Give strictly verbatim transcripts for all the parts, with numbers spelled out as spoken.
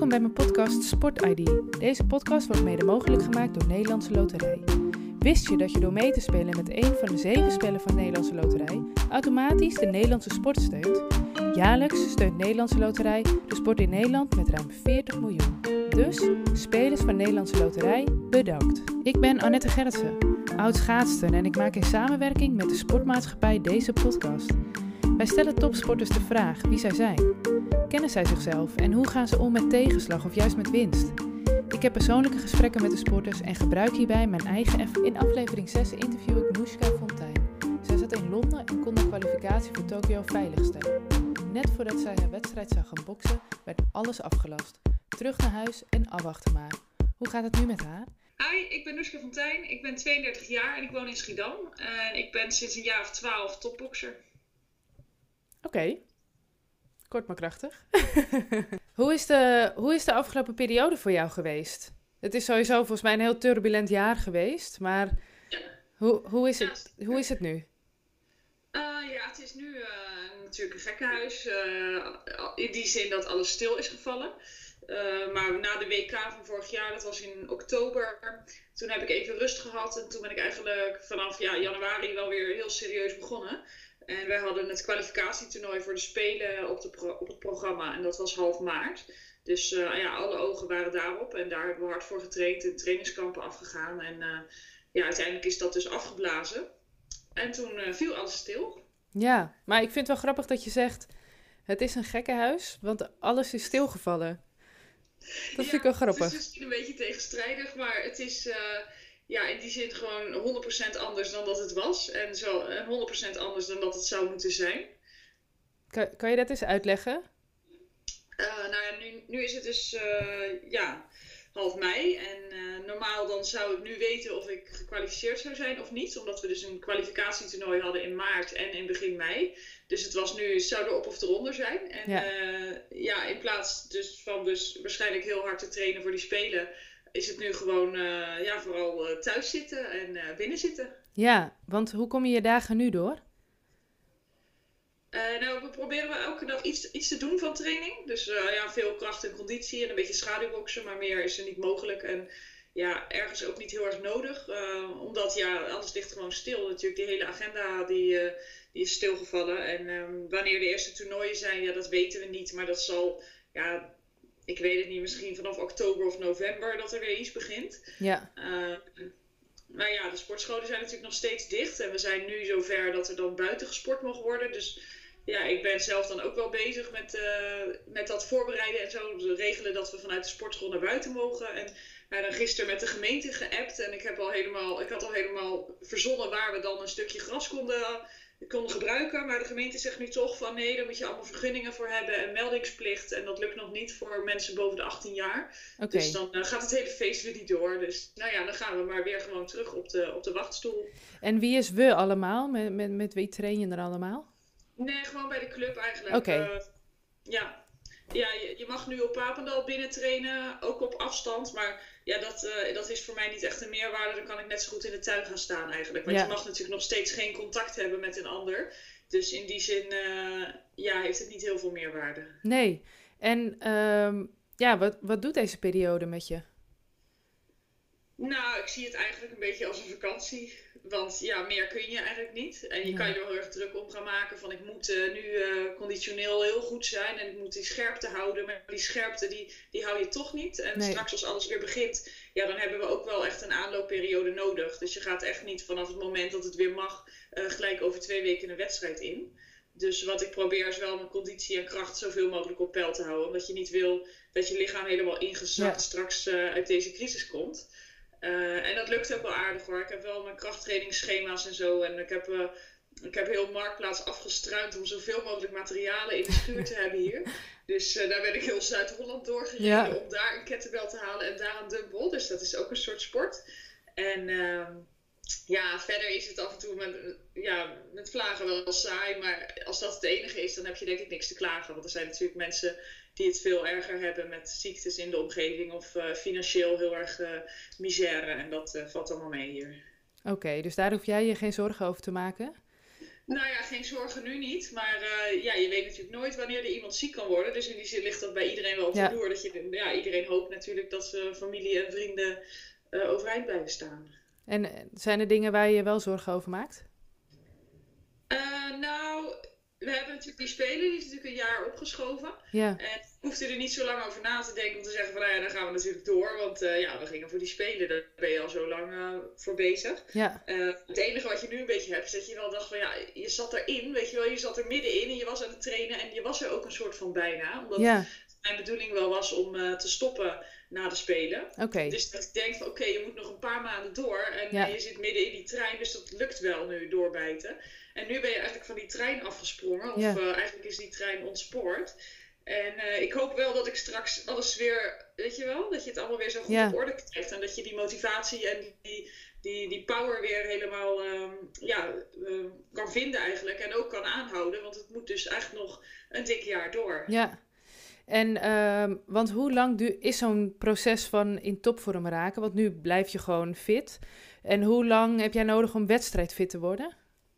Welkom bij mijn podcast Sport I D. Deze podcast wordt mede mogelijk gemaakt door Nederlandse Loterij. Wist je dat je door mee te spelen met een van de zeven spellen van Nederlandse Loterij automatisch de Nederlandse sport steunt? Jaarlijks steunt Nederlandse Loterij de sport in Nederland met ruim veertig miljoen. Dus, spelers van Nederlandse Loterij, bedankt. Ik ben Annette Gerritsen, oud schaatster en ik maak in samenwerking met de sportmaatschappij deze podcast. Wij stellen topsporters de vraag wie zij zijn. Kennen zij zichzelf en hoe gaan ze om met tegenslag of juist met winst? Ik heb persoonlijke gesprekken met de sporters en gebruik hierbij mijn eigen F. In aflevering zes interview ik Noeska Fontijn. Zij zat in Londen en kon de kwalificatie voor Tokio veiligstellen. Net voordat zij haar wedstrijd zou gaan boksen, werd alles afgelast. Terug naar huis en afwachten maar. Hoe gaat het nu met haar? Hi, ik ben Noeska Fontijn. Ik ben tweeëndertig jaar en ik woon in Schiedam. En ik ben sinds een jaar of twaalf topbokser. Oké. Okay. Kort maar krachtig. hoe, is de, hoe is de afgelopen periode voor jou geweest? Het is sowieso volgens mij een heel turbulent jaar geweest. Maar ja. hoe, hoe, is het, hoe is het nu? Uh, ja, het is nu uh, natuurlijk een gekkenhuis. Uh, in die zin dat alles stil is gevallen. Uh, maar na de W K van vorig jaar, dat was in oktober, toen heb ik even rust gehad. En toen ben ik eigenlijk vanaf ja, januari wel weer heel serieus begonnen. En wij hadden het kwalificatietoernooi voor de Spelen op, de pro- op het programma. En dat was half maart. Dus uh, ja, alle ogen waren daarop. En daar hebben we hard voor getraind en trainingskampen afgegaan. En uh, ja, uiteindelijk is dat dus afgeblazen. En toen uh, viel alles stil. Ja, maar ik vind het wel grappig dat je zegt, het is een gekkenhuis, want alles is stilgevallen. Dat ja, vind ik wel grappig. Het is misschien een beetje tegenstrijdig, maar het is uh, ja, in die zin gewoon honderd procent anders dan dat het was. En zo, en honderd procent anders dan dat het zou moeten zijn. Kan, kan je dat eens uitleggen? Uh, nou ja, nu, nu is het dus uh, ja, half mei. En uh, normaal dan zou ik nu weten of ik gekwalificeerd zou zijn of niet. Omdat we dus een kwalificatietoernooi hadden in maart en in begin mei. Dus het was nu, zou er op of eronder zijn. En ja, uh, ja in plaats dus van dus waarschijnlijk heel hard te trainen voor die Spelen, is het nu gewoon uh, ja, vooral uh, thuis zitten en uh, binnen zitten. Ja, want hoe kom je je dagen nu door? Uh, nou, we proberen wel elke dag iets, iets te doen van training. Dus uh, ja, veel kracht en conditie en een beetje schaduwboksen, maar meer is er niet mogelijk. En ja, ergens ook niet heel erg nodig. Uh, omdat ja, alles ligt gewoon stil. Natuurlijk, die hele agenda die, uh, die is stilgevallen. En um, wanneer de eerste toernooien zijn, ja, dat weten we niet. Maar dat zal, ja, ik weet het niet, misschien vanaf oktober of november dat er weer iets begint. Ja. Uh, maar ja, de sportscholen zijn natuurlijk nog steeds dicht. En we zijn nu zover dat er dan buiten gesport mag worden. Dus ja, ik ben zelf dan ook wel bezig met, uh, met dat voorbereiden en zo. Dus regelen dat we vanuit de sportschool naar buiten mogen. En nou, dan gisteren met de gemeente geappt. En ik, heb al helemaal, ik had al helemaal verzonnen waar we dan een stukje gras konden, konden gebruiken. Maar de gemeente zegt nu toch van nee, daar moet je allemaal vergunningen voor hebben en meldingsplicht. En dat lukt nog niet voor mensen boven de achttien jaar. Okay. Dus dan uh, gaat het hele feest weer niet door. Dus nou ja, dan gaan we maar weer gewoon terug op de, op de wachtstoel. En wie is we allemaal? Met, met, met wie train je er allemaal? Nee, gewoon bij de club eigenlijk. Oké. Okay. Uh, ja, ja je, je mag nu op Papendal binnen trainen, ook op afstand. Maar ja, dat, uh, dat is voor mij niet echt een meerwaarde. Dan kan ik net zo goed in de tuin gaan staan eigenlijk. Want ja, je mag natuurlijk nog steeds geen contact hebben met een ander. Dus in die zin uh, ja, heeft het niet heel veel meerwaarde. Nee. En um, ja, wat, wat doet deze periode met je? Nou, ik zie het eigenlijk een beetje als een vakantie. Want ja, meer kun je eigenlijk niet. En je ja. kan je er wel heel erg druk om gaan maken van ik moet uh, nu uh, conditioneel heel goed zijn en ik moet die scherpte houden. Maar die scherpte die, die hou je toch niet. En nee. Straks als alles weer begint, ja, dan hebben we ook wel echt een aanloopperiode nodig. Dus je gaat echt niet vanaf het moment dat het weer mag uh, gelijk over twee weken een wedstrijd in. Dus wat ik probeer is wel mijn conditie en kracht zoveel mogelijk op peil te houden. Omdat je niet wil dat je lichaam helemaal ingezakt ja. straks uh, uit deze crisis komt. Uh, en dat lukt ook wel aardig hoor. Ik heb wel mijn krachttrainingsschema's en zo. En ik heb, uh, ik heb heel Marktplaats afgestruind om zoveel mogelijk materialen in de schuur te hebben hier. Dus uh, daar ben ik heel Zuid-Holland doorgereden ja. om daar een kettlebell te halen en daar een dumbbell. Dus dat is ook een soort sport. En uh, ja, verder is het af en toe met, ja, met vlagen wel saai. Maar als dat het enige is, dan heb je denk ik niks te klagen. Want er zijn natuurlijk mensen die het veel erger hebben met ziektes in de omgeving of uh, financieel heel erg uh, misère. En dat uh, valt allemaal mee hier. Oké, okay, dus daar hoef jij je geen zorgen over te maken? Nou ja, geen zorgen nu niet. Maar uh, ja, je weet natuurlijk nooit wanneer er iemand ziek kan worden. Dus in die zin ligt dat bij iedereen wel op de loer. Dat je, ja, iedereen hoopt natuurlijk dat uh, familie en vrienden uh, overeind blijven staan. En zijn er dingen waar je je wel zorgen over maakt? Uh, nou, we hebben natuurlijk die Spelen, die is natuurlijk een jaar opgeschoven. Ja. En ik hoefde er niet zo lang over na te denken om te zeggen van, nou ja, dan gaan we natuurlijk door. Want uh, ja, we gingen voor die Spelen, daar ben je al zo lang uh, voor bezig. Ja. Uh, het enige wat je nu een beetje hebt, is dat je wel dacht van, ja, je zat erin, weet je wel, je zat er middenin en je was aan het trainen en je was er ook een soort van bijna. Omdat ja. mijn bedoeling wel was om uh, te stoppen na de Spelen. Okay. Dus dat ik denk van, oké, okay, je moet nog een paar maanden door en ja. je zit midden in die trein, dus dat lukt wel nu doorbijten. En nu ben je eigenlijk van die trein afgesprongen. Of ja. uh, eigenlijk is die trein ontspoord. En uh, ik hoop wel dat ik straks alles weer... Weet je wel? Dat je het allemaal weer zo goed ja. op orde krijgt. En dat je die motivatie en die, die, die power weer helemaal um, ja, uh, kan vinden eigenlijk. En ook kan aanhouden. Want het moet dus eigenlijk nog een dik jaar door. Ja. En uh, want hoe lang du- is zo'n proces van in topvorm raken? Want nu blijf je gewoon fit. En hoe lang heb jij nodig om wedstrijdfit te worden?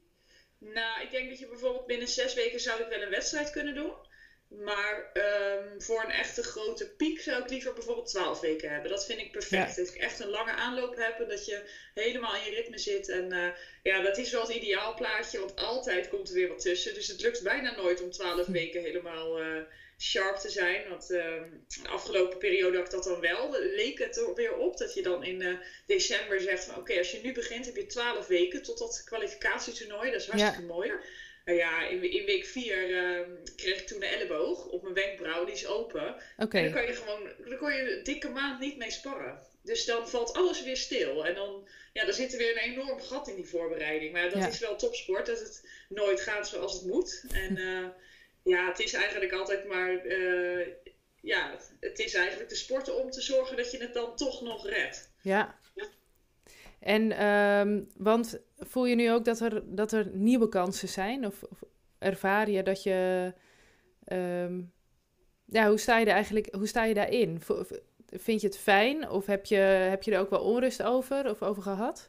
Nou, ik denk dat je bijvoorbeeld binnen zes weken zou ik wel een wedstrijd kunnen doen. Maar um, voor een echte grote piek zou ik liever bijvoorbeeld twaalf weken hebben. Dat vind ik perfect. Ja. Dat ik echt een lange aanloop heb en dat je helemaal in je ritme zit. En uh, ja, dat is wel het ideaalplaatje, want altijd komt er weer wat tussen. Dus het lukt bijna nooit om twaalf hm. weken helemaal uh, sharp te zijn. Want uh, de afgelopen periode had ik dat dan wel. Leek het er weer op dat je dan in uh, december zegt van oké, okay, als je nu begint heb je twaalf weken tot dat kwalificatietoernooi. Dat is hartstikke ja. mooi. Nou ja, in, in week vier uh, kreeg ik toen een elleboog op mijn wenkbrauw, die is open. Okay. En dan kan je gewoon, dan kon je een dikke maand niet mee sparren. Dus dan valt alles weer stil. En dan, ja, dan zit er weer een enorm gat in die voorbereiding. Maar dat ja. is wel topsport, dat het nooit gaat zoals het moet. En uh, ja, het is eigenlijk altijd maar, uh, ja, het is eigenlijk de sport om te zorgen dat je het dan toch nog redt. Ja. ja. En, um, want voel je nu ook dat er, dat er nieuwe kansen zijn? Of, of ervaar je dat je... Um, ja, hoe sta je er eigenlijk, hoe sta je daarin? Vind je het fijn? Of heb je, heb je er ook wel onrust over of over gehad?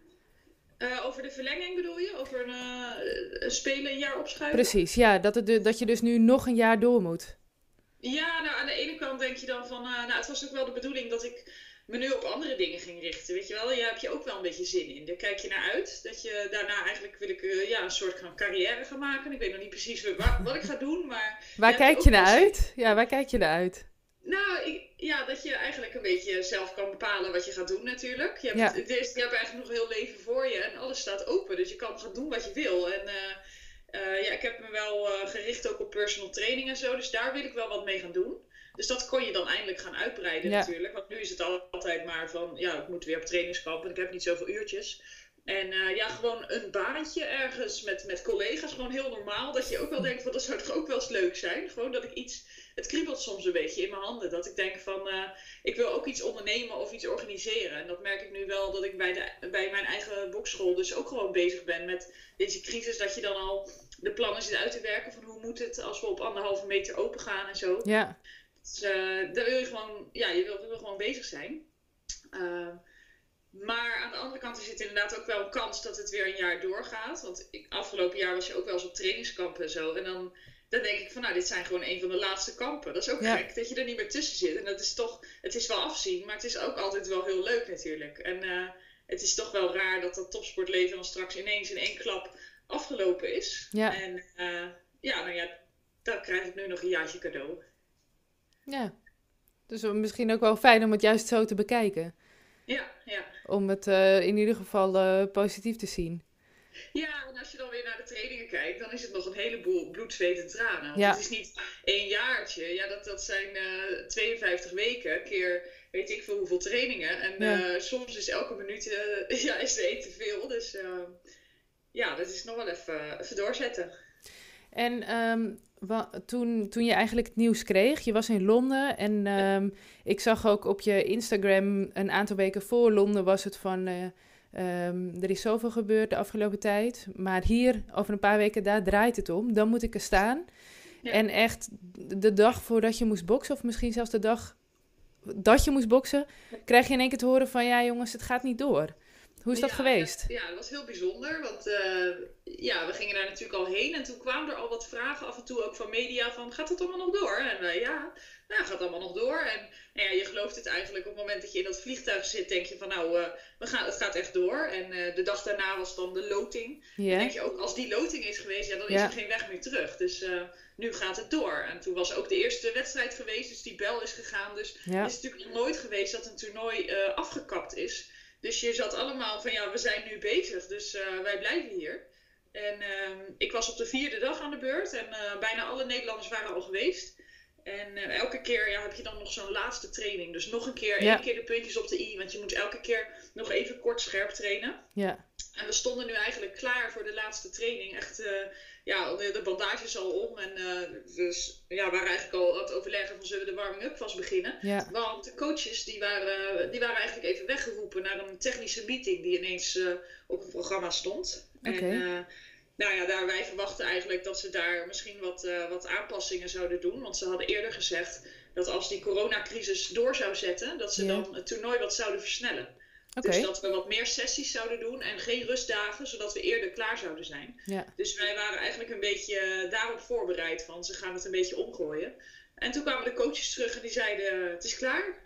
Uh, over de verlenging bedoel je? Over een, uh, een spelen een jaar opschuiven? Precies, ja. Dat, het, dat je dus nu nog een jaar door moet. Ja, nou aan de ene kant denk je dan van... Uh, nou, het was ook wel de bedoeling dat ik me nu op andere dingen ging richten. Weet je wel, daar heb je ook wel een beetje zin in. Daar kijk je naar uit. Dat je daarna eigenlijk wil ik uh, ja, een soort van carrière gaan maken. Ik weet nog niet precies wat, wat ik ga doen, maar... Waar kijk je naar uit? Ja, waar kijk je naar uit? Nou, ik, ja, dat je eigenlijk een beetje zelf kan bepalen wat je gaat doen natuurlijk. Je hebt, ja. het, je hebt eigenlijk nog heel leven voor je en alles staat open. Dus je kan gaan doen wat je wil. En uh, uh, ja, ik heb me wel uh, gericht ook op personal training en zo. Dus daar wil ik wel wat mee gaan doen. Dus dat kon je dan eindelijk gaan uitbreiden ja. natuurlijk. Want nu is het altijd maar van, ja, ik moet weer op trainingskamp en ik heb niet zoveel uurtjes. En uh, ja, gewoon een baantje ergens met, met collega's, gewoon heel normaal. Dat je ook wel denkt van, dat zou toch ook wel eens leuk zijn. Gewoon dat ik iets, het kriebelt soms een beetje in mijn handen. Dat ik denk van, uh, ik wil ook iets ondernemen of iets organiseren. En dat merk ik nu wel dat ik bij, de, bij mijn eigen bokschool dus ook gewoon bezig ben met deze crisis. Dat je dan al de plannen zit uit te werken van hoe moet het als we op anderhalve meter open gaan en zo. Ja. Dus uh, daar wil je gewoon, ja, je wil, wil gewoon bezig zijn. Uh, Maar aan de andere kant is het inderdaad ook wel een kans dat het weer een jaar doorgaat. Want ik, afgelopen jaar was je ook wel eens op trainingskampen en zo. En dan, dan denk ik van, nou, dit zijn gewoon een van de laatste kampen. Dat is ook ja. gek, dat je er niet meer tussen zit. En dat is toch, het is wel afzien, maar het is ook altijd wel heel leuk natuurlijk. En uh, het is toch wel raar dat dat topsportleven dan straks ineens in één klap afgelopen is. Ja. En uh, ja, nou ja, dan krijg ik nu nog een jaartje cadeau. Ja, dus misschien ook wel fijn om het juist zo te bekijken. Ja, ja. Om het uh, in ieder geval uh, positief te zien. Ja, en als je dan weer naar de trainingen kijkt, dan is het nog een heleboel bloed, zweet en tranen. Want ja. het is niet één jaartje. Ja, dat, dat zijn uh, tweeënvijftig weken, keer weet ik veel hoeveel trainingen. En ja. uh, soms is elke minuut uh, ja, is er één te veel. Dus uh, ja, dat is nog wel even, even doorzetten. En um, wa- toen, toen je eigenlijk het nieuws kreeg, je was in Londen en um, ik zag ook op je Instagram een aantal weken voor Londen was het van, uh, um, er is zoveel gebeurd de afgelopen tijd, maar hier over een paar weken, daar draait het om, dan moet ik er staan. Ja. En echt de dag voordat je moest boksen, of misschien zelfs de dag dat je moest boksen, krijg je in één keer te horen van, ja jongens, het gaat niet door. Hoe is dat ja, geweest? Ja, ja, dat was heel bijzonder. Want uh, ja, we gingen daar natuurlijk al heen. En toen kwamen er al wat vragen af en toe ook van media van, gaat het allemaal nog door? En uh, ja, nou, gaat allemaal nog door. En nou ja, je gelooft het eigenlijk op het moment dat je in dat vliegtuig zit, denk je van nou, uh, we gaan, het gaat echt door. En uh, de dag daarna was dan de loting. Yeah. Dan denk je ook, als die loting is geweest, ja, dan is yeah. er geen weg meer terug. Dus uh, nu gaat het door. En toen was ook de eerste wedstrijd geweest, dus die bel is gegaan. Dus yeah. het is natuurlijk nog nooit geweest dat een toernooi uh, afgekapt is. Dus je zat allemaal van ja, we zijn nu bezig, dus uh, wij blijven hier. En uh, ik was op de vierde dag aan de beurt en uh, bijna alle Nederlanders waren al geweest. En uh, elke keer ja, heb je dan nog zo'n laatste training. Dus nog een keer, ja. één keer de puntjes op de i, want je moet elke keer nog even kort scherp trainen. Ja. En we stonden nu eigenlijk klaar voor de laatste training. Echt, uh, ja, de, de bandage is al om. En uh, dus ja, we waren eigenlijk al aan het overleggen van zullen we de warming-up vast beginnen. Ja. Want de coaches die waren, die waren eigenlijk even weggeroepen naar een technische meeting die ineens uh, op het programma stond. Okay. En uh, nou ja, daar, wij verwachten eigenlijk dat ze daar misschien wat, uh, wat aanpassingen zouden doen. Want ze hadden eerder gezegd dat als die coronacrisis door zou zetten, dat ze ja. dan het toernooi wat zouden versnellen. Okay. Dus dat we wat meer sessies zouden doen en geen rustdagen, zodat we eerder klaar zouden zijn. Ja. Dus wij waren eigenlijk een beetje daarop voorbereid van ze gaan het een beetje omgooien. En toen kwamen de coaches terug en die zeiden het is klaar.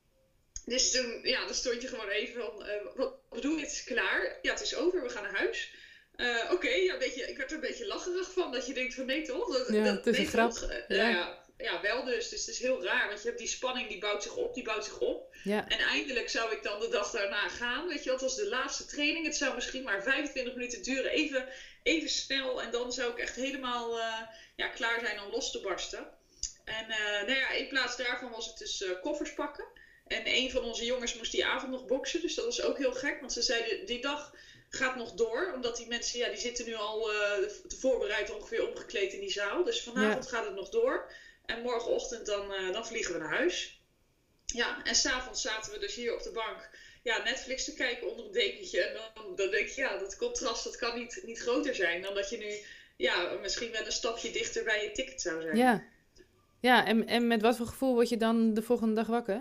Dus toen, ja, dan stond je gewoon even van, uh, wat bedoel je, het is klaar? Ja, het is over, we gaan naar huis. Uh, Oké, okay, ja, ik werd er een beetje lacherig van, dat je denkt van nee toch? Dat, ja, dat, het is een grap. Uh, ja. ja. Ja, wel dus. Dus het is heel raar. Want je hebt die spanning, die bouwt zich op, die bouwt zich op. Ja. En eindelijk zou ik dan de dag daarna gaan. Weet je, dat was de laatste training. Het zou misschien maar vijfentwintig minuten duren. Even, even snel. En dan zou ik echt helemaal uh, ja, klaar zijn om los te barsten. En uh, nou ja, in plaats daarvan was het dus uh, koffers pakken. En een van onze jongens moest die avond nog boksen. Dus dat was ook heel gek. Want ze zeiden, die dag gaat nog door. Omdat die mensen, ja, die zitten nu al uh, te voorbereid ongeveer omgekleed in die zaal. Dus vanavond ja. gaat het nog door. En morgenochtend dan, uh, dan vliegen we naar huis. Ja, en s'avonds zaten we dus hier op de bank ja, Netflix te kijken onder een dekentje. En dan, dan denk je, ja, dat contrast dat kan niet, niet groter zijn dan dat je nu ja, misschien wel een stapje dichter bij je ticket zou zijn. Ja, ja en, en met wat voor gevoel word je dan de volgende dag wakker?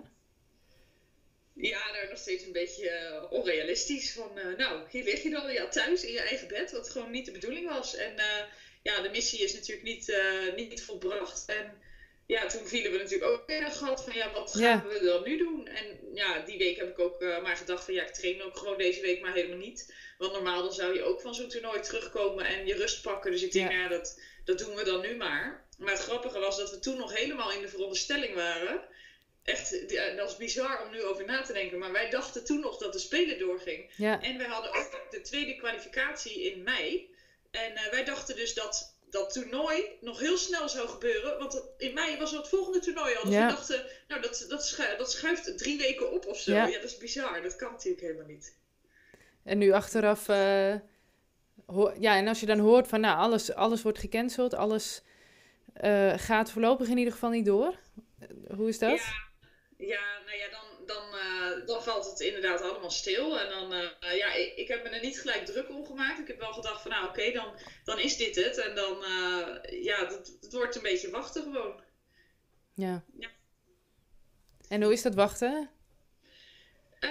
Ja, nou, nog steeds een beetje uh, onrealistisch. Van, uh, nou, hier lig je dan ja, thuis in je eigen bed, wat gewoon niet de bedoeling was. En uh, ja, de missie is natuurlijk niet, uh, niet volbracht. En ja, toen vielen we natuurlijk ook in het gat van ja, wat gaan ja. we dan nu doen? En ja, die week heb ik ook uh, maar gedacht van ja, ik train ook gewoon deze week maar helemaal niet. Want normaal dan zou je ook van zo'n toernooi terugkomen en je rust pakken. Dus ik denk, ja, ja dat, dat doen we dan nu maar. Maar het grappige was dat we toen nog helemaal in de veronderstelling waren. Echt, ja, dat is bizar om nu over na te denken. Maar wij dachten toen nog dat de Spelen doorging. Ja. En wij hadden ook de tweede kwalificatie in mei. En uh, wij dachten dus dat dat toernooi nog heel snel zou gebeuren. Want in mei was het volgende toernooi al. Dus ja. we dachten, nou dat, dat, schuift, dat schuift drie weken op of zo. Ja. ja, dat is bizar. Dat kan natuurlijk helemaal niet. En nu achteraf... Uh, ho- ja, en als je dan hoort van nou, alles, alles wordt gecanceld. Alles uh, gaat voorlopig in ieder geval niet door. Hoe is dat? Ja, ja nou ja, dan, dan, uh, dan valt het inderdaad allemaal stil. En dan, uh, ja, ik, ik heb me er niet gelijk druk om gemaakt. Ik heb wel gedacht van, nou oké, okay, dan, dan is dit het. En dan, uh, ja, het, het wordt een beetje wachten gewoon. Ja. ja. En hoe is dat wachten? Uh,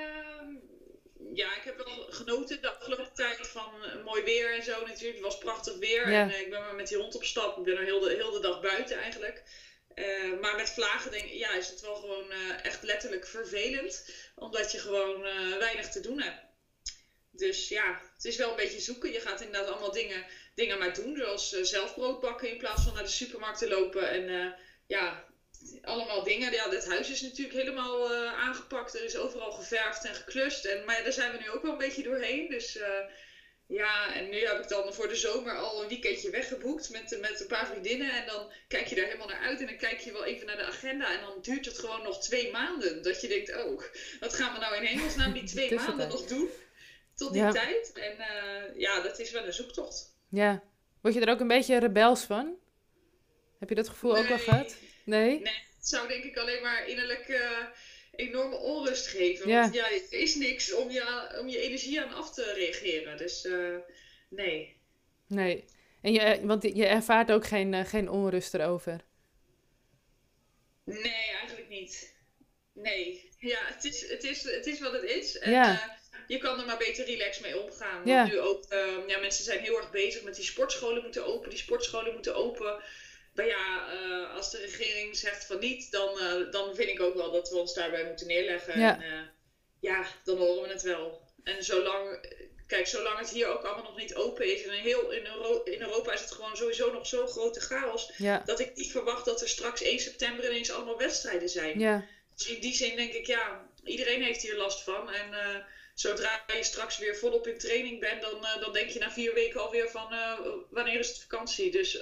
ja, ik heb wel genoten de afgelopen tijd van uh, mooi weer en zo natuurlijk. Het was prachtig weer. Ja. En uh, ik ben maar met die hond op stap. Ik ben er heel de, heel de dag buiten eigenlijk. Uh, maar met vlagen denk, ja, is het wel gewoon uh, echt letterlijk vervelend. Omdat je gewoon uh, weinig te doen hebt. Dus ja, het is wel een beetje zoeken. Je gaat inderdaad allemaal dingen, dingen maar doen. Zoals uh, zelf brood bakken in plaats van naar de supermarkt te lopen. En uh, ja, allemaal dingen. Ja, dit huis is natuurlijk helemaal uh, aangepakt. Er is overal geverfd en geklust. En, maar ja, daar zijn we nu ook wel een beetje doorheen. Dus... Uh, Ja, en nu heb ik dan voor de zomer al een weekendje weggeboekt met, met een paar vriendinnen. En dan kijk je daar helemaal naar uit en dan kijk je wel even naar de agenda. En dan duurt het gewoon nog twee maanden. Dat je denkt, oh, wat gaan we nou in hemelsnaam die twee maanden nog doen? Tot die ja. tijd. En uh, ja, dat is wel een zoektocht. Ja. Word je er ook een beetje rebels van? Heb je dat gevoel nee. ook al gehad? Nee? Nee, het zou denk ik alleen maar innerlijk... Uh, enorme onrust geven. Ja. Want ja, er is niks om je, om je energie aan af te reageren. Dus uh, nee. Nee. En je, want je ervaart ook geen, uh, geen onrust erover? Nee, eigenlijk niet. Nee. Ja, het is, het is, het is wat het is. En, ja. uh, je kan er maar beter relaxed mee omgaan. Ja. Want nu ook, uh, ja, mensen zijn heel erg bezig met die sportscholen moeten open, die sportscholen moeten open. Maar ja, uh, als de regering zegt van niet, dan, uh, dan vind ik ook wel dat we ons daarbij moeten neerleggen. Ja. En uh, ja, dan horen we het wel. En zolang, kijk, zolang het hier ook allemaal nog niet open is, en heel, in, Euro- in Europa is het gewoon sowieso nog zo'n grote chaos, Ja. dat ik niet verwacht dat er straks één september ineens allemaal wedstrijden zijn. Ja. Dus in die zin denk ik, ja, iedereen heeft hier last van. En uh, zodra je straks weer volop in training bent, dan, uh, dan denk je na vier weken alweer van, uh, wanneer is het vakantie? Dus...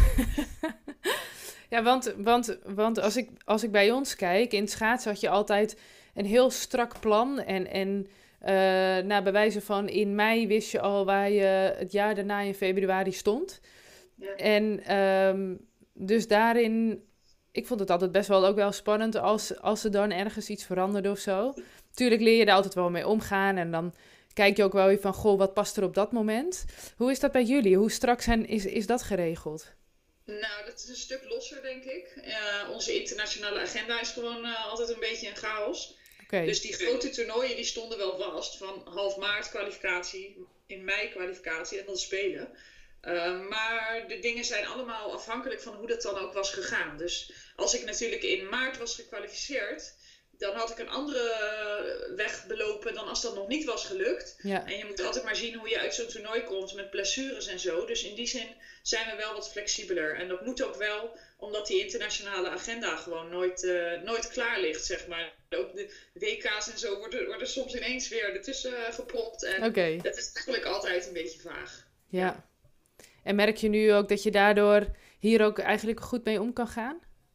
Ja, want, want, want als, ik, als ik bij ons kijk, in het schaatsen had je altijd een heel strak plan. En, en uh, nou, bij wijze van in mei wist je al waar je het jaar daarna in februari stond. Ja. En um, dus daarin, ik vond het altijd best wel ook wel spannend als, als er dan ergens iets veranderde of zo. Tuurlijk leer je er altijd wel mee omgaan en dan kijk je ook wel weer van, goh, wat past er op dat moment? Hoe is dat bij jullie? Hoe strak zijn, is, is dat geregeld? Nou, dat is een stuk losser, denk ik. Uh, onze internationale agenda is gewoon uh, altijd een beetje een chaos. Okay. Dus die grote toernooien die stonden wel vast. Van half maart kwalificatie, in mei kwalificatie en dan spelen. Uh, maar de dingen zijn allemaal afhankelijk van hoe dat dan ook was gegaan. Dus als ik natuurlijk in maart was gekwalificeerd, dan had ik een andere weg belopen dan als dat nog niet was gelukt. Ja. En je moet altijd maar zien hoe je uit zo'n toernooi komt met blessures en zo. Dus in die zin zijn we wel wat flexibeler. En dat moet ook wel, omdat die internationale agenda gewoon nooit, uh, nooit klaar ligt, zeg maar. Ook de W K's en zo worden, worden soms ineens weer ertussen uh, gepropt. En okay. Dat is eigenlijk altijd een beetje vaag. Ja. ja. En merk je nu ook dat je daardoor hier ook eigenlijk goed mee om kan gaan?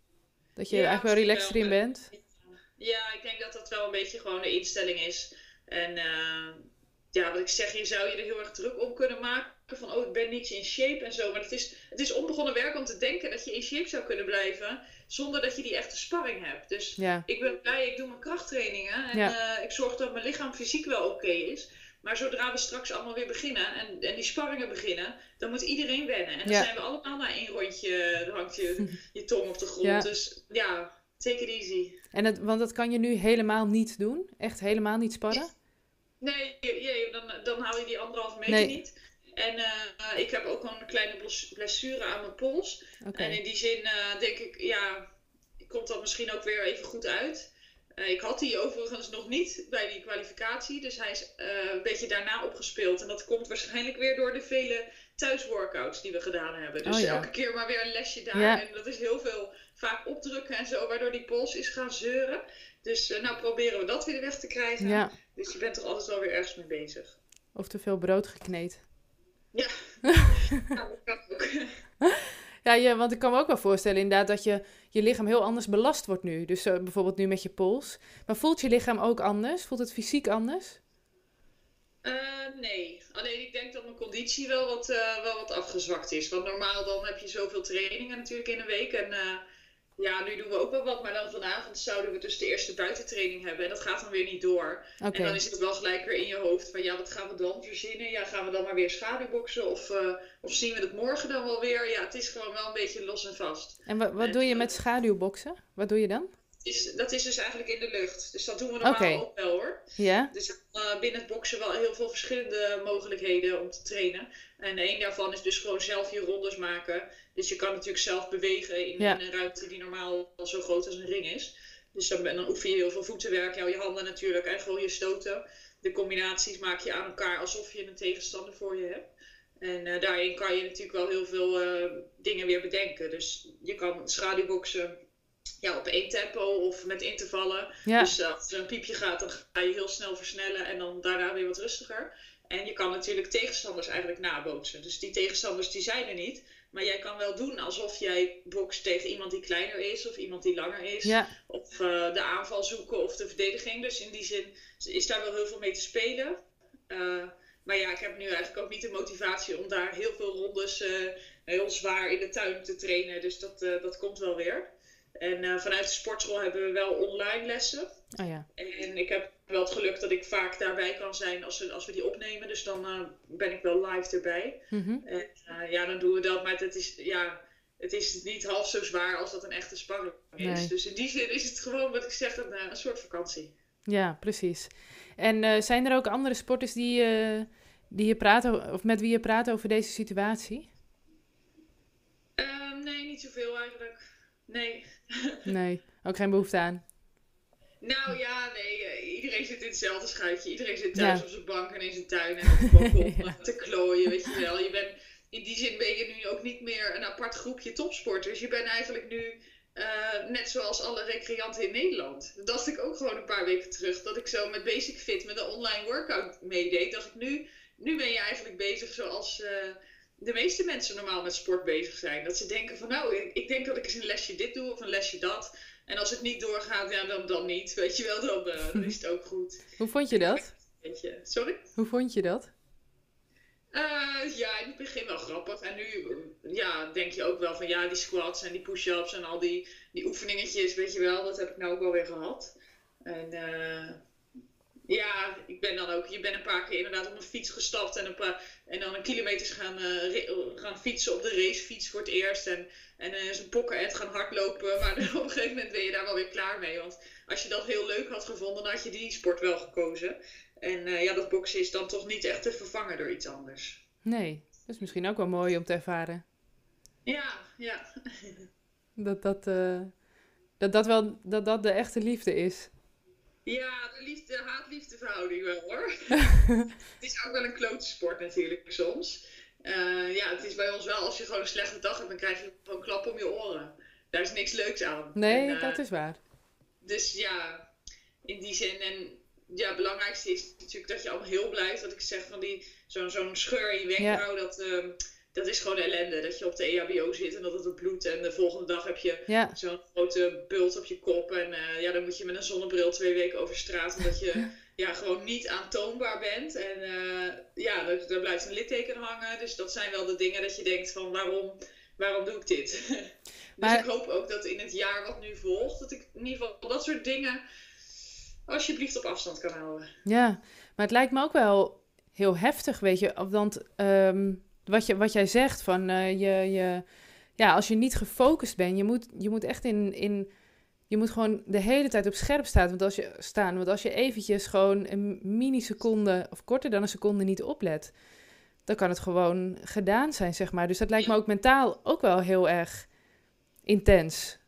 Dat je ja, eigenlijk wel relaxed erin bent? Ja, ik denk dat dat wel een beetje gewoon de instelling is. En uh, ja, wat ik zeg, je zou je er heel erg druk om kunnen maken. Van, oh, ik ben niet in shape en zo. Maar het is, het is onbegonnen werk om te denken dat je in shape zou kunnen blijven. Zonder dat je die echte sparring hebt. Dus ja. ik ben blij, ik doe mijn krachttrainingen. En ja. uh, ik zorg dat mijn lichaam fysiek wel oké okay is. Maar zodra we straks allemaal weer beginnen en, en die sparringen beginnen, dan moet iedereen wennen. En dan ja. zijn we allemaal na één rondje, dan hangt je, je tong op de grond. Ja. Dus ja, take it easy. En het, want dat kan je nu helemaal niet doen? Echt helemaal niet sparren? Nee, je, dan, dan haal je die anderhalve meter nee. niet. En uh, ik heb ook een kleine blessure aan mijn pols. Okay. En in die zin uh, denk ik, ja, komt dat misschien ook weer even goed uit. Uh, ik had die overigens nog niet bij die kwalificatie. Dus hij is uh, een beetje daarna opgespeeld. En dat komt waarschijnlijk weer door de vele thuisworkouts die we gedaan hebben. Dus oh, ja. elke keer maar weer een lesje daar. Ja. En dat is heel veel vaak opdrukken en zo, waardoor die pols is gaan zeuren. Dus uh, nou proberen we dat weer weg te krijgen. Ja. Dus je bent er altijd wel weer ergens mee bezig. Of te veel brood gekneed. Ja, nou, dat kan ook. Ja, ja, want ik kan me ook wel voorstellen inderdaad dat je, je lichaam heel anders belast wordt nu. Dus uh, bijvoorbeeld nu met je pols. Maar voelt je lichaam ook anders? Voelt het fysiek anders? Uh, nee, alleen ik denk dat mijn conditie wel wat, uh, wel wat afgezwakt is. Want normaal dan heb je zoveel trainingen natuurlijk in een week. En uh, ja, nu doen we ook wel wat. Maar dan vanavond zouden we dus de eerste buitentraining hebben. En dat gaat dan weer niet door. Okay. En dan is het wel gelijk weer in je hoofd van ja, wat gaan we dan verzinnen? Ja, gaan we dan maar weer schaduwboksen? Of, uh, of zien we het morgen dan wel weer? Ja, het is gewoon wel een beetje los en vast. En wat, wat en, doe je met schaduwboksen? Wat doe je dan? Is, dat is dus eigenlijk in de lucht. Dus dat doen we normaal okay. ook wel hoor. Ja. Dus uh, binnen het boksen wel heel veel verschillende mogelijkheden om te trainen. En een daarvan is dus gewoon zelf je rondes maken. Dus je kan natuurlijk zelf bewegen in, ja. in een ruimte die normaal al zo groot als een ring is. Dus dan, dan oefen je heel veel voetenwerk, jou, je handen natuurlijk en gewoon je stoten. De combinaties maak je aan elkaar alsof je een tegenstander voor je hebt. En uh, daarin kan je natuurlijk wel heel veel uh, dingen weer bedenken. Dus je kan schaduwboksen. Ja, op één tempo of met intervallen. Ja. Dus uh, als er een piepje gaat, dan ga je heel snel versnellen en dan daarna weer wat rustiger. En je kan natuurlijk tegenstanders eigenlijk nabootsen. Dus die tegenstanders die zijn er niet. Maar jij kan wel doen alsof jij bokst tegen iemand die kleiner is of iemand die langer is. Ja. Of uh, de aanval zoeken of de verdediging. Dus in die zin is daar wel heel veel mee te spelen. Uh, maar ja, ik heb nu eigenlijk ook niet de motivatie om daar heel veel rondes uh, heel zwaar in de tuin te trainen. Dus dat, uh, dat komt wel weer. En uh, vanuit de sportschool hebben we wel online lessen. Oh ja. En ik heb wel het geluk dat ik vaak daarbij kan zijn als we, als we die opnemen. Dus dan uh, ben ik wel live erbij. Mm-hmm. En uh, ja, dan doen we dat. Maar het is, ja, het is niet half zo zwaar als dat een echte sparring is. Nee. Dus in die zin is het gewoon, wat ik zeg, een, een soort vakantie. Ja, precies. En uh, zijn er ook andere sporters die, uh, die je praten, of met wie je praat over deze situatie? Uh, nee, niet zoveel eigenlijk. Nee. Nee, ook geen behoefte aan. Nou ja, nee. Uh, iedereen zit in hetzelfde schuitje. Iedereen zit thuis ja. op zijn bank en in zijn tuin en op het balkon ja. te klooien, weet je wel. Je bent, in die zin ben je nu ook niet meer een apart groepje topsporters. Je bent eigenlijk nu uh, net zoals alle recreanten in Nederland. Dat dacht ik ook gewoon een paar weken terug. Dat ik zo met Basic Fit, met een online workout meedeed. Dacht ik nu, nu ben je eigenlijk bezig zoals uh, de meeste mensen normaal met sport bezig zijn. Dat ze denken van nou, ik, ik denk dat ik eens een lesje dit doe of een lesje dat. En als het niet doorgaat, ja, dan, dan niet. Weet je wel, dan, uh, dan is het ook goed. Hoe vond je dat? Sorry? Hoe vond je dat? Uh, ja, in het begin wel grappig. En nu ja, denk je ook wel van ja, die squats en die push-ups en al die, die oefeningetjes, weet je wel, dat heb ik nou ook wel weer gehad. En uh, ja, ik ben dan ook, je bent een paar keer inderdaad op een fiets gestapt en, een paar, en dan een kilometers gaan, uh, re, gaan fietsen op de racefiets voor het eerst. En, en uh, zo'n pokkenend gaan hardlopen. Maar op een gegeven moment ben je daar wel weer klaar mee. Want als je dat heel leuk had gevonden, dan had je die sport wel gekozen. En uh, ja, dat boksen is dan toch niet echt te vervangen door iets anders. Nee, dat is misschien ook wel mooi om te ervaren. Ja, ja. Dat dat, uh, dat, dat wel dat dat de echte liefde is. Ja, de liefde, haat-liefde verhouding wel hoor. Het is ook wel een klote sport natuurlijk soms. Uh, ja, het is bij ons wel, als je gewoon een slechte dag hebt, dan krijg je gewoon een klap om je oren. Daar is niks leuks aan. Nee, en, uh, dat is waar. Dus ja, in die zin. En ja, het belangrijkste is natuurlijk dat je allemaal heel blijft. Wat ik zeg van die, zo'n, zo'n scheur in je wenkbrauw, ja. dat, uh, dat is gewoon ellende. Dat je op de E H B O zit en dat het het bloedt. En de volgende dag heb je ja. zo'n grote bult op je kop. En uh, ja, dan moet je met een zonnebril twee weken over straat. Omdat je ja, gewoon niet aantoonbaar bent. En uh, ja, daar, daar blijft een litteken hangen. Dus dat zijn wel de dingen dat je denkt van waarom, waarom doe ik dit? Dus maar ik hoop ook dat in het jaar wat nu volgt, dat ik in ieder geval dat soort dingen alsjeblieft op afstand kan houden. Ja, maar het lijkt me ook wel heel heftig, weet je. Want um, wat, je, wat jij zegt, van uh, je, je, ja, als je niet gefocust bent, je moet, je moet echt in, in, je moet gewoon de hele tijd op scherp staan. Want als je, staan, want als je eventjes gewoon een miniseconde, of korter dan een seconde niet oplet, dan kan het gewoon gedaan zijn, zeg maar. Dus dat lijkt me ook mentaal ook wel heel erg intens.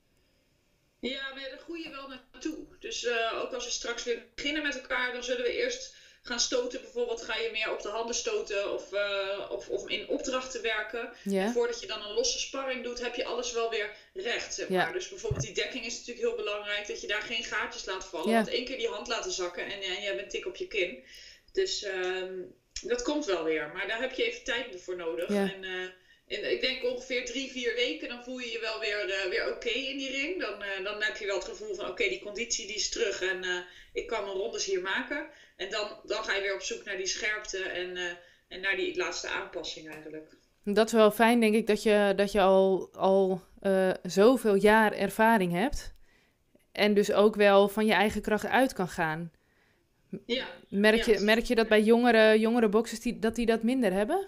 Ja, maar daar groei je wel naartoe. Dus uh, ook als we straks weer beginnen met elkaar, dan zullen we eerst gaan stoten. Bijvoorbeeld ga je meer op de handen stoten of, uh, of, of in opdrachten werken. Ja. Voordat je dan een losse sparring doet, heb je alles wel weer recht, zeg maar. Ja. Dus bijvoorbeeld die dekking is natuurlijk heel belangrijk, dat je daar geen gaatjes laat vallen. Ja. Want één keer die hand laten zakken en, en je hebt een tik op je kin. Dus um, dat komt wel weer. Maar daar heb je even tijd voor nodig. Ja. En, uh, En ik denk ongeveer drie, vier weken, dan voel je je wel weer, uh, weer oké okay in die ring. Dan, uh, dan heb je wel het gevoel van oké, okay, die conditie die is terug en uh, ik kan mijn rondes hier maken. En dan, dan ga je weer op zoek naar die scherpte en, uh, en naar die laatste aanpassing eigenlijk. Dat is wel fijn, denk ik, dat je, dat je al, al uh, zoveel jaar ervaring hebt. En dus ook wel van je eigen kracht uit kan gaan. Ja. Merk je, ja. merk je dat bij jongere, jongere boxers die, dat die dat minder hebben?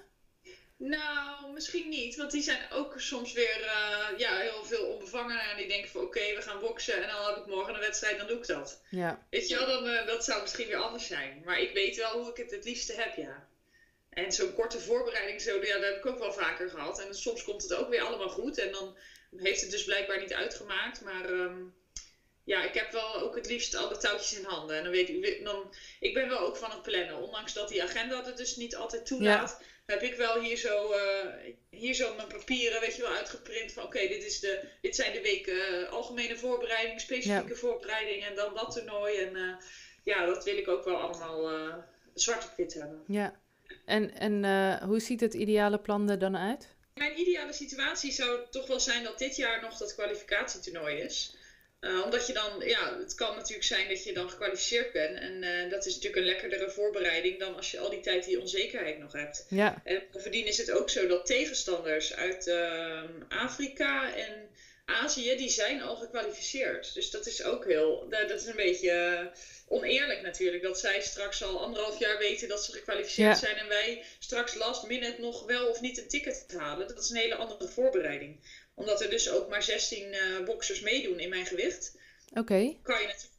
Nou, misschien niet. Want die zijn ook soms weer uh, ja, heel veel onbevangener. En die denken van oké, okay, we gaan boksen en dan heb ik morgen een wedstrijd, dan doe ik dat. Ja. Weet je wel, dan, uh, dat zou misschien weer anders zijn. Maar ik weet wel hoe ik het het liefste heb, ja. En zo'n korte voorbereiding, zo, ja, dat heb ik ook wel vaker gehad. En soms komt het ook weer allemaal goed. En dan heeft het dus blijkbaar niet uitgemaakt. Maar um, ja, ik heb wel ook het liefst alle touwtjes in handen. En dan weet ik, dan, ik ben wel ook van het plannen. Ondanks dat die agenda het dus niet altijd toelaat. Ja. Heb ik wel hier zo, uh, hier zo mijn papieren, weet je wel, uitgeprint van oké, okay, dit is de, dit zijn de weken uh, algemene voorbereiding, specifieke ja. voorbereiding en dan dat toernooi. En uh, ja, dat wil ik ook wel allemaal uh, zwart op wit hebben. Ja, en, en uh, hoe ziet het ideale plan er dan uit? Mijn ideale situatie zou toch wel zijn dat dit jaar nog dat kwalificatietoernooi is. Uh, omdat je dan, ja, het kan natuurlijk zijn dat je dan gekwalificeerd bent. En uh, dat is natuurlijk een lekkerdere voorbereiding dan als je al die tijd die onzekerheid nog hebt. Ja. En bovendien is het ook zo dat tegenstanders uit uh, Afrika en Azië, die zijn al gekwalificeerd. Dus dat is ook heel, dat is een beetje uh, oneerlijk natuurlijk. Dat zij straks al anderhalf jaar weten dat ze gekwalificeerd ja. zijn. En wij straks last minute nog wel of niet een ticket halen. Dat is een hele andere voorbereiding. Omdat er dus ook maar zestien uh, boxers meedoen in mijn gewicht. Oké. Okay. Kan je natuurlijk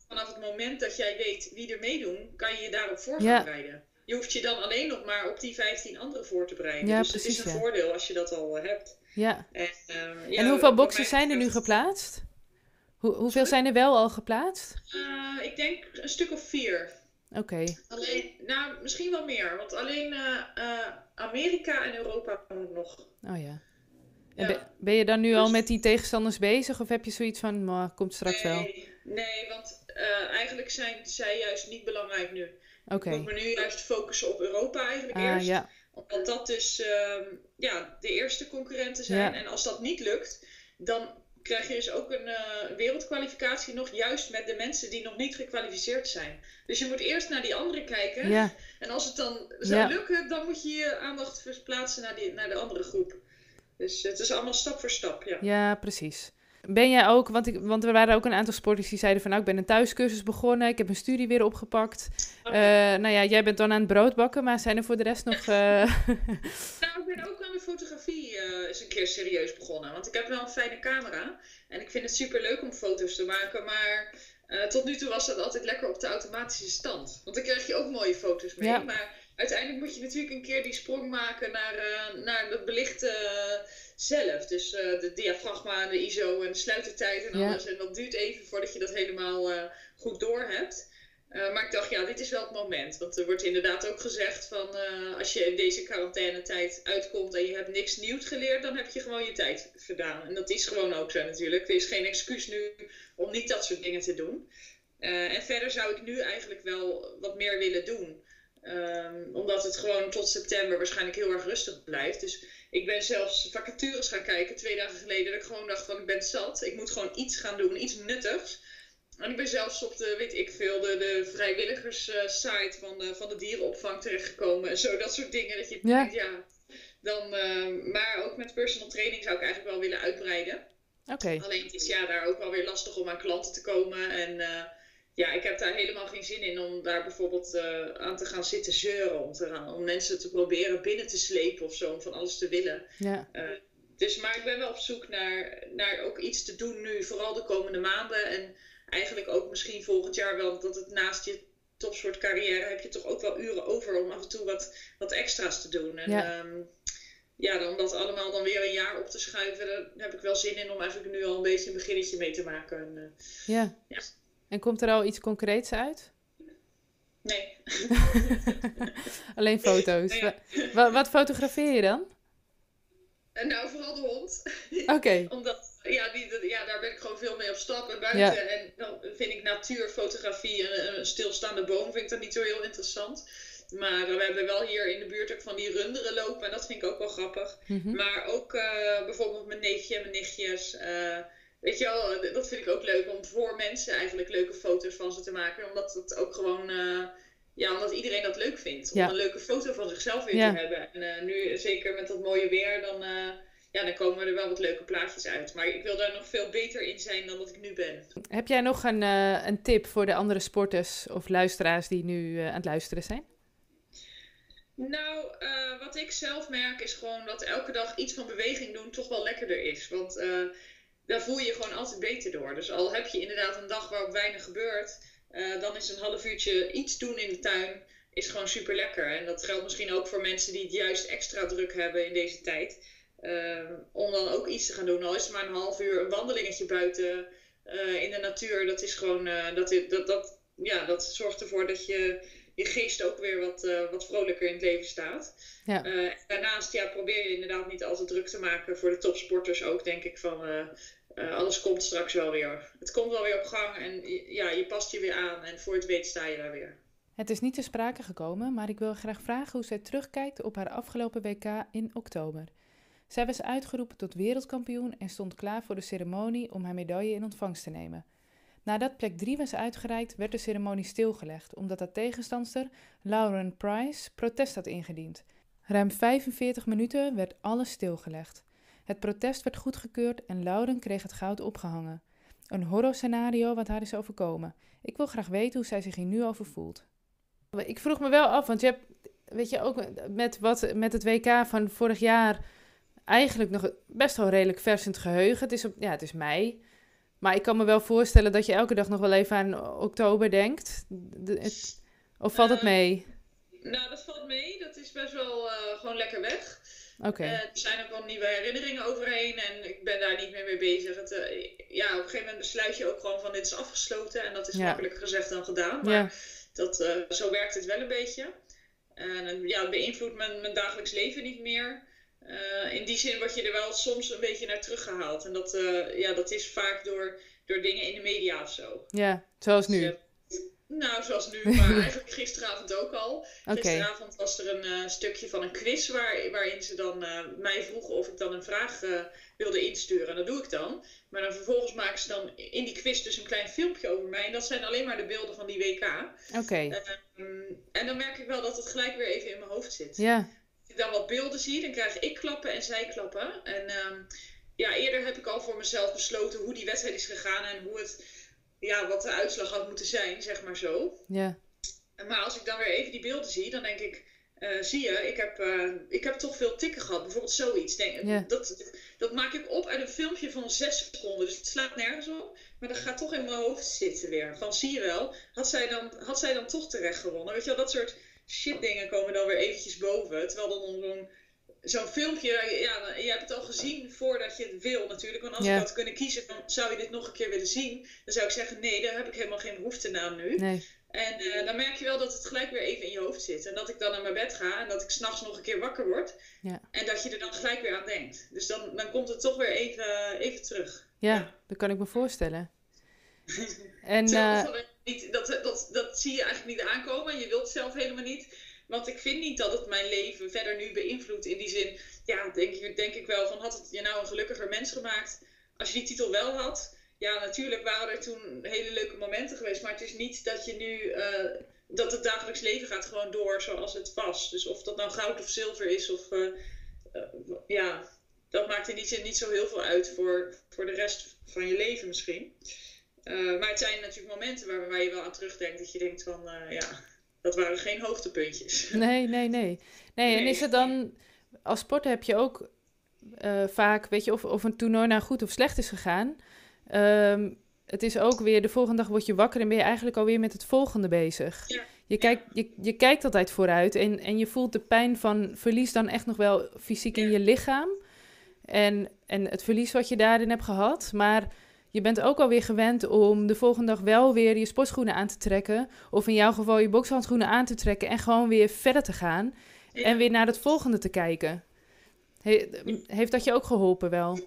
vanaf het moment dat jij weet wie er meedoen, kan je je daarop voor gaan bereiden. Ja. Je hoeft je dan alleen nog maar op die vijftien anderen voor te bereiden. Ja, dus precies, het is een ja. voordeel als je dat al hebt. Ja. En, uh, ja, en hoeveel boxers zijn er nu geplaatst? Hoe, hoeveel Sorry? zijn er wel al geplaatst? Uh, ik denk een stuk of vier. Oké. Okay. Alleen, nou, misschien wel meer. Want alleen uh, uh, Amerika en Europa moet nog. Oh ja. En ja. ben je dan nu dus... al met die tegenstanders bezig? Of heb je zoiets van, maar komt straks nee, wel? Nee, want uh, eigenlijk zijn zij juist niet belangrijk nu. Oké. Okay. Ik moet me nu juist focussen op Europa eigenlijk ah, eerst. Ja. Omdat dat dus uh, ja, de eerste concurrenten zijn. Ja. En als dat niet lukt, dan krijg je dus ook een uh, wereldkwalificatie nog juist met de mensen die nog niet gekwalificeerd zijn. Dus je moet eerst naar die anderen kijken. Ja. En als het dan zou ja. lukken, dan moet je je aandacht verplaatsen naar, die, naar de andere groep. Dus het is allemaal stap voor stap, ja. Ja, precies. Ben jij ook, want, ik, want er waren ook een aantal sporters die zeiden van nou, ik ben een thuiscursus begonnen, ik heb mijn studie weer opgepakt. Okay. Uh, nou ja, jij bent dan aan het brood bakken, maar zijn er voor de rest nog... Uh... nou, ik ben ook aan de fotografie uh, eens een keer serieus begonnen, want ik heb wel een fijne camera en ik vind het super leuk om foto's te maken, maar uh, tot nu toe was dat altijd lekker op de automatische stand. Want dan krijg je ook mooie foto's mee, ja. maar uiteindelijk moet je natuurlijk een keer die sprong maken naar, uh, naar het belichte uh, zelf. Dus uh, de diafragma, de I S O en de sluitertijd en alles. Ja. En dat duurt even voordat je dat helemaal uh, goed door hebt. Uh, maar ik dacht, ja, dit is wel het moment. Want er wordt inderdaad ook gezegd van uh, als je in deze quarantainetijd uitkomt en je hebt niks nieuws geleerd, dan heb je gewoon je tijd gedaan. En dat is gewoon ook zo natuurlijk. Er is geen excuus nu om niet dat soort dingen te doen. Uh, en verder zou ik nu eigenlijk wel wat meer willen doen. Um, omdat het gewoon tot september waarschijnlijk heel erg rustig blijft. Dus ik ben zelfs vacatures gaan kijken twee dagen geleden. Dat ik gewoon dacht van ik ben zat. Ik moet gewoon iets gaan doen, iets nuttigs. En ik ben zelfs op de, weet ik veel, de, de vrijwilligers uh, site van de, van de dierenopvang terechtgekomen. En zo, dat soort dingen. Dat je ja. denkt, ja. Dan, uh, maar ook met personal training zou ik eigenlijk wel willen uitbreiden. Okay. Alleen het is ja, daar ook wel weer lastig om aan klanten te komen. En uh, ja, ik heb daar helemaal geen zin in om daar bijvoorbeeld uh, aan te gaan zitten zeuren. Om, te gaan, om mensen te proberen binnen te slepen of zo. Om van alles te willen. Ja. Uh, dus, maar ik ben wel op zoek naar, naar ook iets te doen nu. Vooral de komende maanden. En eigenlijk ook misschien volgend jaar wel. Dat het naast je topsportcarrière heb je toch ook wel uren over. Om af en toe wat, wat extra's te doen. En, ja. Um, ja, om dat allemaal dan weer een jaar op te schuiven. Daar heb ik wel zin in om eigenlijk nu al een beetje een beginnetje mee te maken. En, uh, ja. ja. En komt er al iets concreets uit? Nee. Alleen foto's. Nee, ja. wat, wat fotografeer je dan? En nou, vooral de hond. Oké. Okay. Omdat, ja, die, ja, daar ben ik gewoon veel mee op stap en buiten. Ja. En dan vind ik natuurfotografie, een, een stilstaande boom, vind ik dat niet zo heel interessant. Maar uh, we hebben wel hier in de buurt ook van die runderen lopen. En dat vind ik ook wel grappig. Mm-hmm. Maar ook uh, bijvoorbeeld mijn neefje en mijn nichtjes. Uh, weet je wel, dat vind ik ook leuk om voor mensen eigenlijk leuke foto's van ze te maken. Omdat het ook gewoon... Uh, ja, omdat iedereen dat leuk vindt. Om ja. een leuke foto van zichzelf weer ja. te hebben. En uh, nu, zeker met dat mooie weer, dan, uh, ja, dan komen er wel wat leuke plaatjes uit. Maar ik wil daar nog veel beter in zijn dan dat ik nu ben. Heb jij nog een, uh, een tip voor de andere sporters of luisteraars die nu uh, aan het luisteren zijn? Nou, uh, wat ik zelf merk is gewoon dat elke dag iets van beweging doen toch wel lekkerder is. Want uh, daar voel je je gewoon altijd beter door. Dus al heb je inderdaad een dag waarop weinig gebeurt, uh, dan is een half uurtje iets doen in de tuin is gewoon super lekker. En dat geldt misschien ook voor mensen die het juist extra druk hebben in deze tijd. Uh, om dan ook iets te gaan doen. Al is het maar een half uur een wandelingetje buiten uh, in de natuur. Dat is gewoon, uh, dat, dat, dat, ja, dat zorgt ervoor dat je... je geest ook weer wat, uh, wat vrolijker in het leven staat. Ja. Uh, daarnaast ja, probeer je inderdaad niet altijd druk te maken voor de topsporters ook, denk ik van uh, uh, alles komt straks wel weer. Het komt wel weer op gang en ja, je past je weer aan en voor je het weet sta je daar weer. Het is niet ter sprake gekomen, maar ik wil graag vragen hoe zij terugkijkt op haar afgelopen W K in oktober. Zij was uitgeroepen tot wereldkampioen en stond klaar voor de ceremonie om haar medaille in ontvangst te nemen. Nadat plek drie was uitgereikt, werd de ceremonie stilgelegd, omdat haar tegenstandster, Lauren Price, protest had ingediend. Ruim vijfenveertig minuten werd alles stilgelegd. Het protest werd goedgekeurd en Lauren kreeg het goud opgehangen. Een horrorscenario wat haar is overkomen. Ik wil graag weten hoe zij zich hier nu over voelt. Ik vroeg me wel af, want je hebt, weet je, ook met, wat, met het W K van vorig jaar eigenlijk nog best wel redelijk vers in het geheugen. Het is, op, ja, het is mei. Maar ik kan me wel voorstellen dat je elke dag nog wel even aan oktober denkt. De, het, of valt het mee? Uh, nou, dat valt mee. Dat is best wel uh, gewoon lekker weg. Oké. Okay. Uh, er zijn ook wel nieuwe herinneringen overheen en ik ben daar niet meer mee bezig. Het, uh, ja, op een gegeven moment besluit je ook gewoon van dit is afgesloten. En dat is ja. makkelijker gezegd dan gedaan. Maar ja. dat, uh, zo werkt het wel een beetje. En uh, ja, het beïnvloedt mijn, mijn dagelijks leven niet meer. Uh, in die zin word je er wel soms een beetje naar teruggehaald. En dat, uh, ja, dat is vaak door, door dingen in de media of zo. Ja, zoals nu. Dus, uh, nou, zoals nu, maar eigenlijk gisteravond ook al. Okay. Gisteravond was er een uh, stukje van een quiz waar, waarin ze dan uh, mij vroegen of ik dan een vraag uh, wilde insturen. En dat doe ik dan. Maar dan vervolgens maken ze dan in die quiz dus een klein filmpje over mij. En dat zijn alleen maar de beelden van die W K. Oké. Okay. Uh, um, en dan merk ik wel dat het gelijk weer even in mijn hoofd zit. Ja. Dan wat beelden zie, dan krijg ik klappen en zij klappen. En um, ja, eerder heb ik al voor mezelf besloten hoe die wedstrijd is gegaan en hoe het, ja, wat de uitslag had moeten zijn, zeg maar zo. Ja. Maar als ik dan weer even die beelden zie, dan denk ik, uh, zie je, ik heb, uh, ik heb toch veel tikken gehad. Bijvoorbeeld zoiets. Denk, ja. dat, dat maak ik op uit een filmpje van zes seconden. Dus het slaat nergens op. Maar dat gaat toch in mijn hoofd zitten weer. Van zie je wel, had zij dan, had zij dan toch terecht gewonnen? Weet je wel, dat soort shit dingen komen dan weer eventjes boven. Terwijl dan zo'n, zo'n filmpje, ja, je hebt het al gezien voordat je het wil natuurlijk. Want als ja. ik had kunnen kiezen, dan zou je dit nog een keer willen zien. Dan zou ik zeggen, nee, daar heb ik helemaal geen behoefte aan nu. Nee. En uh, dan merk je wel dat het gelijk weer even in je hoofd zit. En dat ik dan naar mijn bed ga en dat ik 's nachts nog een keer wakker word. Ja. En dat je er dan gelijk weer aan denkt. Dus dan, dan komt het toch weer even, even terug. Ja, ja, dat kan ik me voorstellen. En, uh... niet, dat, dat, dat zie je eigenlijk niet aankomen. En je wilt het zelf helemaal niet. Want ik vind niet dat het mijn leven verder nu beïnvloedt. In die zin, ja, denk ik, denk ik wel van, had het je nou een gelukkiger mens gemaakt als je die titel wel had? Ja, natuurlijk waren er toen hele leuke momenten geweest. Maar het is niet dat je nu, uh, dat het dagelijks leven gaat gewoon door zoals het was. Dus of dat nou goud of zilver is of, uh, uh, ja, dat maakt in die zin niet zo heel veel uit voor, voor de rest van je leven misschien. Uh, maar het zijn natuurlijk momenten waar, waar je wel aan terugdenkt. Dat je denkt van, uh, ja, dat waren geen hoogtepuntjes. Nee, nee, nee. Nee, en is het dan, als sporter heb je ook uh, vaak, weet je, of, of een toernooi nou goed of slecht is gegaan. Um, het is ook weer, de volgende dag word je wakker en ben je eigenlijk alweer met het volgende bezig. Ja. Je, kijkt, je, je kijkt altijd vooruit en, en je voelt de pijn van verlies dan echt nog wel fysiek ja. in je lichaam. En, en het verlies wat je daarin hebt gehad, maar je bent ook alweer gewend om de volgende dag wel weer je sportschoenen aan te trekken. Of in jouw geval je bokshandschoenen aan te trekken en gewoon weer verder te gaan. Ja. En weer naar het volgende te kijken. He, heeft dat je ook geholpen wel?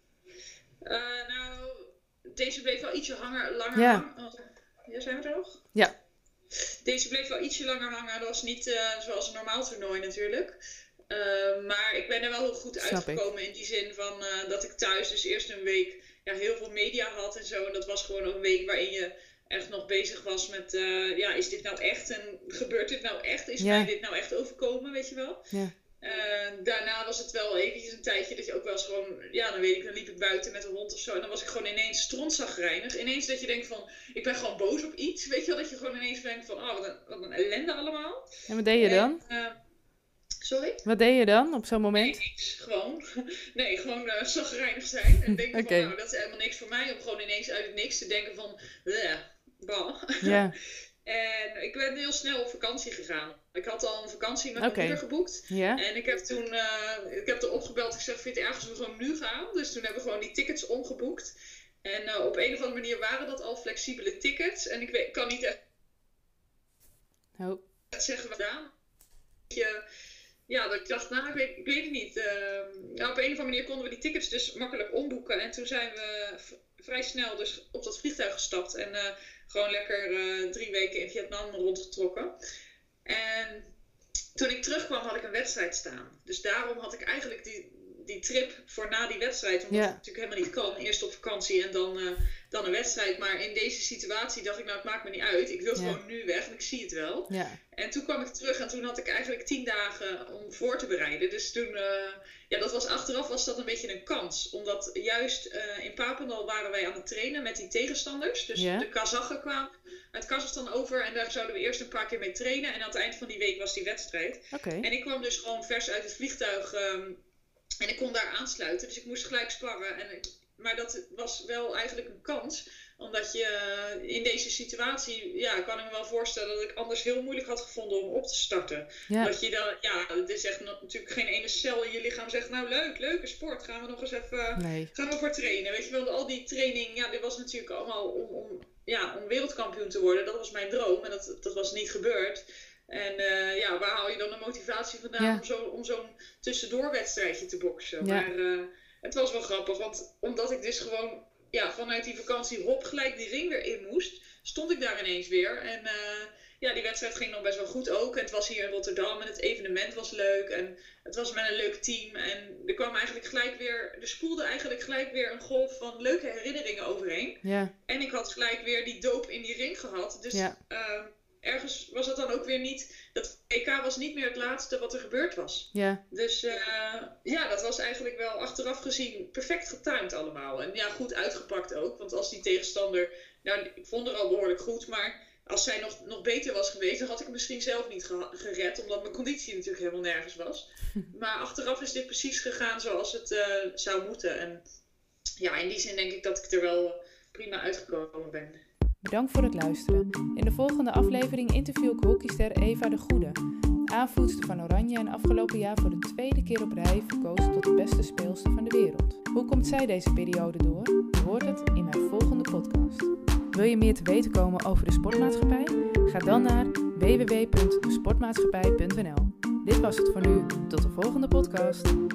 Uh, nou, deze bleef wel ietsje hangen, langer ja. hangen. Ja, zijn we er nog? Ja. Deze bleef wel ietsje langer hangen. Dat was niet uh, zoals een normaal toernooi natuurlijk. Uh, maar ik ben er wel heel goed Snap uitgekomen ik. in die zin van uh, dat ik thuis dus eerst een week ja, heel veel media had en zo. En dat was gewoon een week waarin je echt nog bezig was met, uh, ja, is dit nou echt en gebeurt dit nou echt? Is ja. mij dit nou echt overkomen, weet je wel? Ja. Uh, daarna was het wel eventjes een tijdje dat je ook wel eens gewoon, ja, dan weet ik, dan liep ik buiten met een hond of zo en dan was ik gewoon ineens strontzagrijnig. Ineens dat je denkt van, ik ben gewoon boos op iets, weet je wel? Dat je gewoon ineens denkt van, oh, wat een, wat een ellende allemaal. En wat deed je dan? En, uh, sorry? Wat deed je dan op zo'n moment? Nee, niks. Gewoon. Nee, gewoon uh, zagrijnig zijn. En denken okay. van, nou, dat is helemaal niks voor mij. Om gewoon ineens uit het niks te denken van, bleh, bah. Ja. En ik ben heel snel op vakantie gegaan. Ik had al een vakantie met okay. mijn moeder geboekt. Ja. En ik heb toen, uh, ik heb er opgebeld. Ik zei, vind je het erg als we gewoon nu gaan? Dus toen hebben we gewoon die tickets omgeboekt. En uh, op een of andere manier waren dat al flexibele tickets. En ik weet, kan niet echt oh. zeggen wat gedaan. Je, ja, dat ik dacht, nou, ik weet, ik weet het niet. Uh, nou, op een of andere manier konden we die tickets dus makkelijk omboeken. En toen zijn we v- vrij snel dus op dat vliegtuig gestapt. En uh, gewoon lekker uh, drie weken in Vietnam rondgetrokken. En toen ik terugkwam had ik een wedstrijd staan. Dus daarom had ik eigenlijk die, die trip voor na die wedstrijd. Omdat ja. het natuurlijk helemaal niet kan. Eerst op vakantie en dan, uh, dan een wedstrijd. Maar in deze situatie dacht ik, nou, het maakt me niet uit. Ik wil ja. gewoon nu weg en ik zie het wel. Ja. En toen kwam ik terug en toen had ik eigenlijk tien dagen om voor te bereiden. Dus toen, uh, ja, dat was achteraf was dat een beetje een kans. Omdat juist uh, in Papendal waren wij aan het trainen met die tegenstanders. Dus ja. de Kazachen kwamen uit Kazachstan over en daar zouden we eerst een paar keer mee trainen. En aan het eind van die week was die wedstrijd. Okay. En ik kwam dus gewoon vers uit het vliegtuig um, En ik kon daar aansluiten, dus ik moest gelijk sparren. En ik, maar dat was wel eigenlijk een kans. Omdat je in deze situatie, ja, kan ik me wel voorstellen dat ik anders heel moeilijk had gevonden om op te starten. Ja. Dat je dan, ja, het is echt natuurlijk geen ene cel in je lichaam zegt, nou leuk, leuke sport, gaan we nog eens even, nee. gaan we voor trainen. Weet je wel, al die training, ja, dit was natuurlijk allemaal om, om, ja, om wereldkampioen te worden. Dat was mijn droom en dat, dat was niet gebeurd. En uh, ja, waar haal je dan de motivatie vandaan ja. om, zo, om zo'n tussendoorwedstrijdje te boksen? Ja. Maar uh, het was wel grappig, want omdat ik dus gewoon ja, vanuit die vakantie hop gelijk die ring weer in moest, stond ik daar ineens weer. En uh, ja, die wedstrijd ging nog best wel goed ook. En het was hier in Rotterdam en het evenement was leuk. En het was met een leuk team. En er kwam eigenlijk gelijk weer, er spoelde eigenlijk gelijk weer een golf van leuke herinneringen overheen. Ja. En ik had gelijk weer die doop in die ring gehad. Dus ja. uh, ergens was het dan ook weer niet, dat E K was niet meer het laatste wat er gebeurd was. Ja. Dus uh, ja, dat was eigenlijk wel achteraf gezien perfect getimed allemaal. En ja, goed uitgepakt ook. Want als die tegenstander, nou, ik vond er al behoorlijk goed, maar als zij nog, nog beter was geweest, dan had ik het misschien zelf niet ge- gered. Omdat mijn conditie natuurlijk helemaal nergens was. Maar achteraf is dit precies gegaan zoals het uh, zou moeten. En ja, in die zin denk ik dat ik er wel prima uitgekomen ben. Bedankt voor het luisteren. In de volgende aflevering interview ik hockeyster Eva de Goede, aanvoerster van Oranje en afgelopen jaar voor de tweede keer op rij verkozen tot de beste speelster van de wereld. Hoe komt zij deze periode door? Je hoort het in mijn volgende podcast. Wil je meer te weten komen over de sportmaatschappij? Ga dan naar w w w punt de sportmaatschappij punt n l. Dit was het voor nu. Tot de volgende podcast.